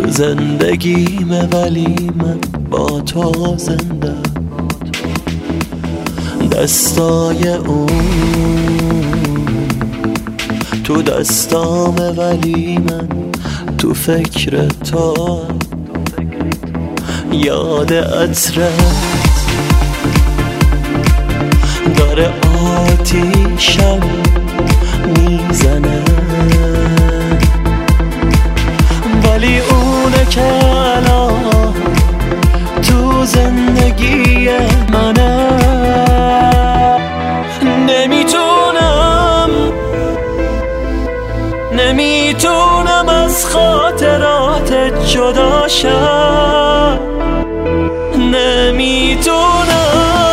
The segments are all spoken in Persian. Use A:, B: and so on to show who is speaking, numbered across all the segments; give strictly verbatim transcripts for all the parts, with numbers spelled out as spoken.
A: تو زندگیمه ولی من با تو زنده. دستای اون تو دستامه ولی من تو فکر تو. یاد عطرت داره آتیشم میزنه، ولی اونه که الان تو زندگی منه. نمیتونم نمیتونم از خاطرات جدا شم. نمیتونم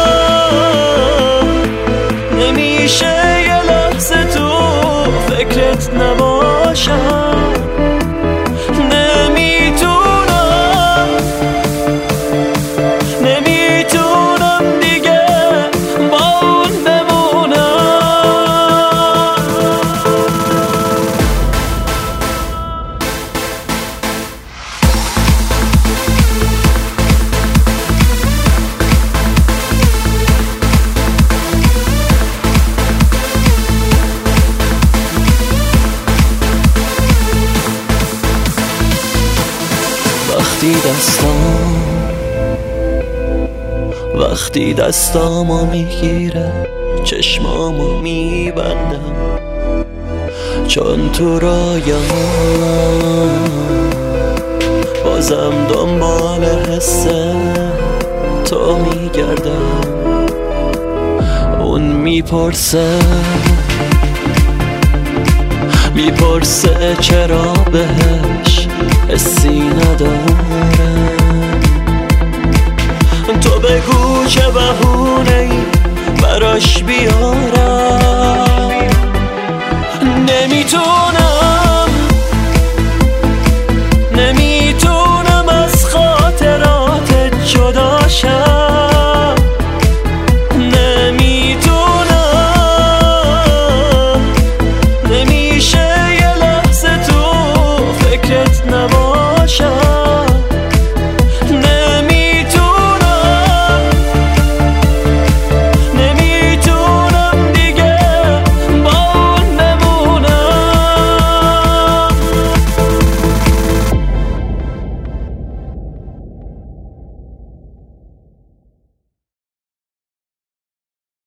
A: نمیشه یه لحظه تو فکرت نباشم. نمیتونم نمیتونم دیگه با اون بمونم. وقتی دستام وقتی دستامو میگیره چشمامو میبندم، چون تو رایم بازم دنبال حس تو میگردم. اون میپرسه میپرسه چرا بهش حسی ندارم. تو بگو چه بهونه‌ای براش بیارم.